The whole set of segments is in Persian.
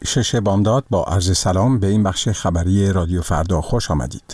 6 بامداد با عرض سلام به این بخش خبری رادیو فردا خوش آمدید.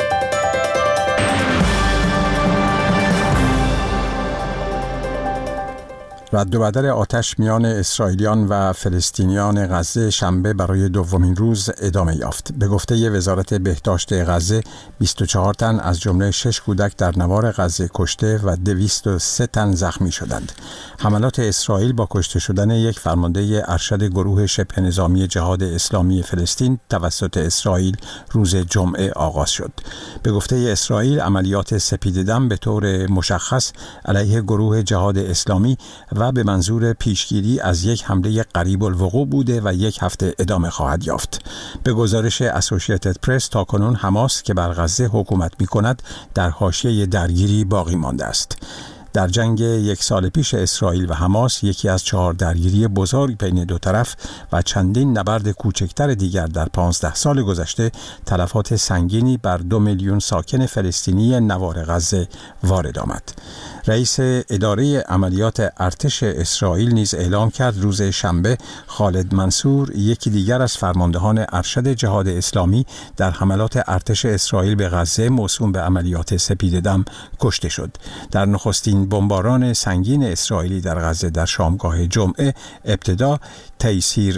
رد و بدل آتش میان اسرائیلیان و فلسطینیان غزه شنبه برای دومین روز ادامه یافت. به گفته وزارت بهداشت غزه 24 تن از جمله 6 کودک در نوار غزه کشته و 203 تن زخمی شدند. حملات اسرائیل با کشته شدن یک فرمانده ارشد گروه شبه نظامی جهاد اسلامی فلسطین توسط اسرائیل روز جمعه آغاز شد. به گفته اسرائیل عملیات سپیددم به طور مشخص علیه گروه جهاد اسلامی و به منظور پیشگیری از یک حمله قریب الوقوع بوده و یک هفته ادامه خواهد یافت. به گزارش اسوسییتد پرس تاکنون حماس که بر غزه حکومت می‌کند در حاشیه درگیری باقی مانده است. در جنگ یک سال پیش اسرائیل و حماس یکی از 4 درگیری بزرگ بین دو طرف و چندین نبرد کوچکتر دیگر در 15 سال گذشته تلفات سنگینی بر 2 میلیون ساکن فلسطینی نوار غزه وارد آمد. رئیس اداره عملیات ارتش اسرائیل نیز اعلام کرد روز شنبه خالد منصور یکی دیگر از فرماندهان ارشد جهاد اسلامی در حملات ارتش اسرائیل به غزه موسوم به عملیات سپیددم کشته شد. در نخستین بمباران سنگین اسرائیلی در غزه در شامگاه جمعه ابتدا تیسیر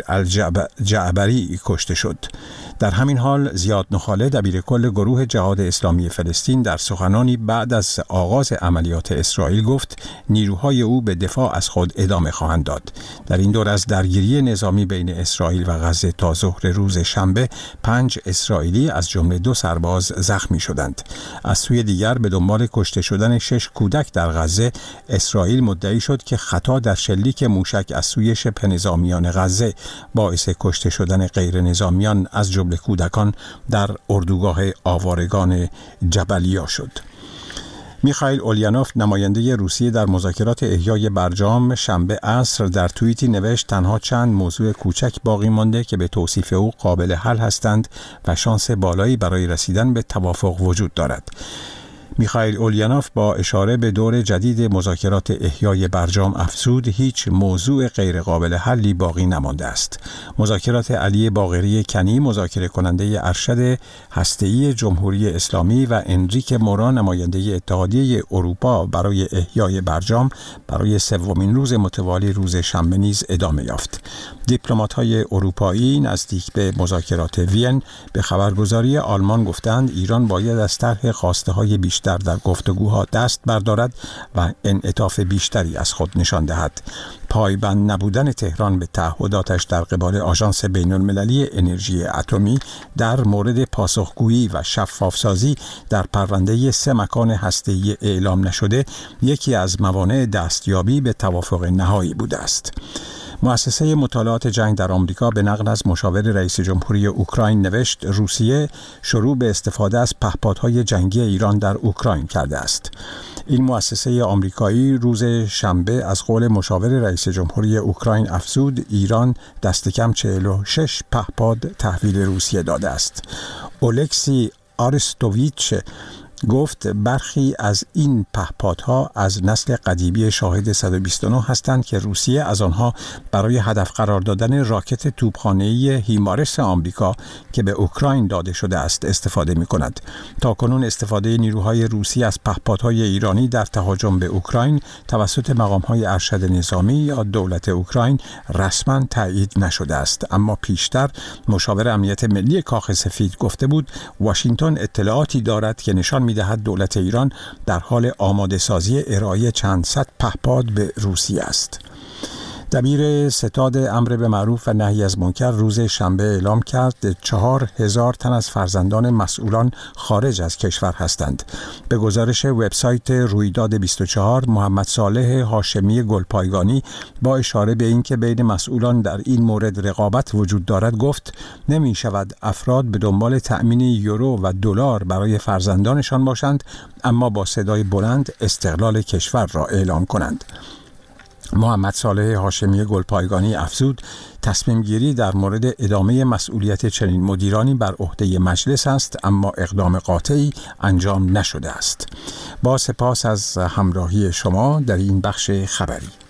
الجعبری کشته شد. در همین حال زیاد نخاله دبیرکل گروه جهاد اسلامی فلسطین در سخنانی بعد از آغاز عملیات اسرائیل گفت نیروهای او به دفاع از خود ادامه خواهند داد. در این دور از درگیری نظامی بین اسرائیل و غزه تا ظهر روز شنبه 5 اسرائیلی از جمله 2 سرباز زخمی شدند. از سوی دیگر به دنبال کشته شدن 6 کودک در غزه اسرائیل مدعی شد که خطا در شلیک موشک از سوی شبه نظامیان غزه باعث کشته شدن غیر نظامیان از جمله کودکان در اردوگاه آوارگان جبلیا شد. میخائیل اولینوف نماینده روسیه در مذاکرات احیای برجام شنبه عصر در توییتی نوشت تنها چند موضوع کوچک باقی مانده که به توصیف او قابل حل هستند و شانس بالایی برای رسیدن به توافق وجود دارد. میخائیل اولینوف با اشاره به دور جدید مذاکرات احیای برجام افزود هیچ موضوع غیر قابل حلی باقی نمانده است. مذاکرات علی باقری کنی مذاکره کننده ارشد هسته‌ای جمهوری اسلامی و انریک مورا نماینده اتحادیه اروپا برای احیای برجام برای 3مین روز متوالی روز شنبه نیز ادامه یافت. دیپلمات‌های اروپایی نزدیک به مذاکرات وین به خبرگزاری آلمان گفتند ایران باید از طرح خواسته‌های بیشتر در گفتگوها دست بردارد و انعطاف بیشتری از خود نشان دهد. پایبند نبودن تهران به تعهداتش در قبال آژانس بین‌المللی انرژی اتمی در مورد پاسخگویی و شفافسازی در پرونده 3 مکان هسته‌ای اعلام نشده یکی از موانع دستیابی به توافق نهایی بوده است. مؤسسه مطالعات جنگ در آمریکا به نقل از مشاور رئیس جمهوری اوکراین نوشت روسیه شروع به استفاده از پهپادهای جنگی ایران در اوکراین کرده است. این مؤسسه آمریکایی روز شنبه از قول مشاور رئیس جمهوری اوکراین افزود ایران دست کم 46 پهپاد تحویل روسیه داده است. اولکسی آرستوویچ گفت برخی از این پهپادها از نسل قدیمی شاهد 129 هستند که روسیه از آنها برای هدف قرار دادن راکت توپخانه‌ای هیمارس آمریکا که به اوکراین داده شده است استفاده می‌کند. تاکنون استفاده نیروهای روسی از پهپادهای ایرانی در تهاجم به اوکراین توسط مقام‌های ارشد نظامی یا دولت اوکراین رسما تایید نشده است، اما پیشتر مشاور امنیت ملی کاخ سفید گفته بود واشنگتن اطلاعاتی دارد که نشان می‌دهد دولت ایران در حال آماده سازی ارائه چند صد پهپاد به روسیه است. دبیر ستاد امر به معروف و نهی از منکر روز شنبه اعلام کرد 4000 تن از فرزندان مسئولان خارج از کشور هستند. به گزارش وبسایت رویداد 24 محمد صالح هاشمی گلپایگانی با اشاره به اینکه بین مسئولان در این مورد رقابت وجود دارد گفت نمی شود افراد به دنبال تأمین یورو و دلار برای فرزندانشان باشند اما با صدای بلند استقلال کشور را اعلام کنند. محمد صالح هاشمی گلپایگانی افزود تصمیم گیری در مورد ادامه مسئولیت چنین مدیرانی بر عهده مجلس است اما اقدام قاطعی انجام نشده است. با سپاس از همراهی شما در این بخش خبری.